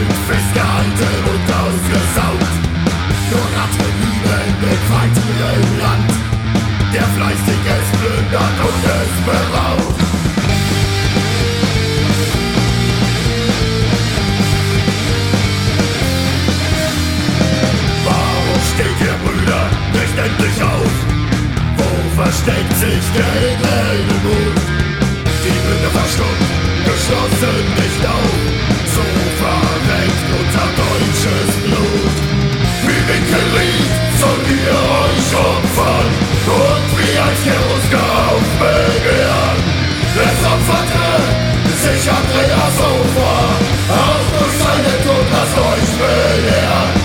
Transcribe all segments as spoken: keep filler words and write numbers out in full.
Blut festgehalten und ausgesaugt. Nur Ratten lieben den Feind im Land, der fleißig es plündert und es beraubt. Warum steht ihr Brüder nicht endlich auf? Wo versteckt sich der edle Mut? Die Bünde verstummt, geschlossen nicht auf. So verreckt unser deutsches Blut. Wie Winkelried sollt ihr euch opfern und wie ein Cherusker aufbegehren. Es opferte sich Andreas Hofer, auch durch seinen Tod lasst euch belehren.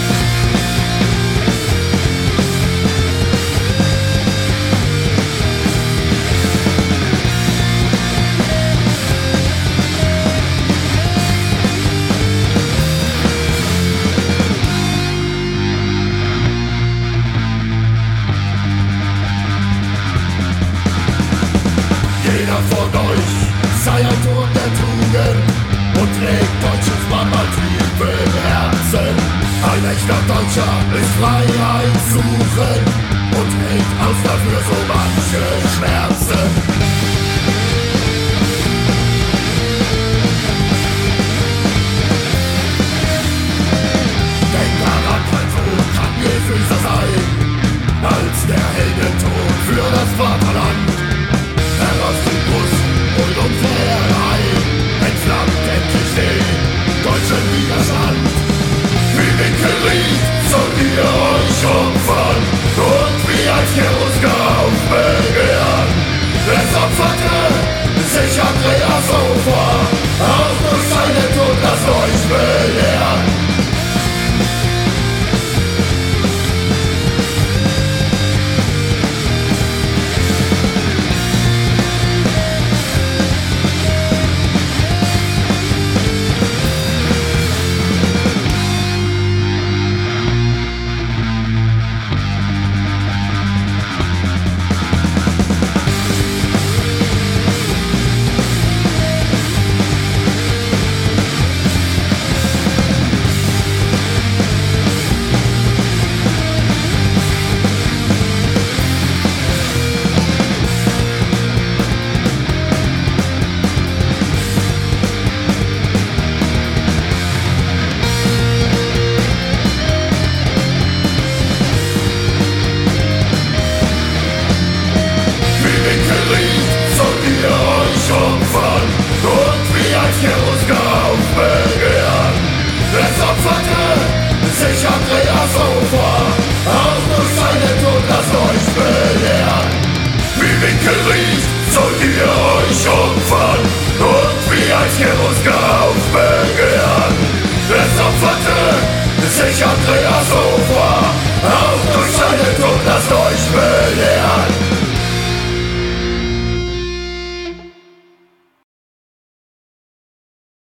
Jeder von euch sei ein Sohn der Tugend und trägt deutsches Mannmaltrieb im Herzen. Ein echter Deutscher ist Freiheit suchen und hält aus dafür so manche Schmerzen. Denk daran, kein Tod kann gefühlter sein als der Heldentod für das Vaterland. Heraus die Brust und unsere Reihen entflammt endlich den deutschen Widerstand. Wie Winkelried sollt ihr euch opfern und wie ein Cherusker aufbegehren. Es opferte sich Andreas Hofer, auch durch seinen Tod lasst euch belehren. Opfern und wie ein Cherusker aufbegehren. Es opferte sich Andreas Hofer, auch durch seinen Tod lasst euch belehren. Wie Winkelried sollt ihr euch opfern und wie ein Cherusker aufbegehren. Es opferte sich Andreas Hofer, auch durch seinen Tod lasst euch belehren.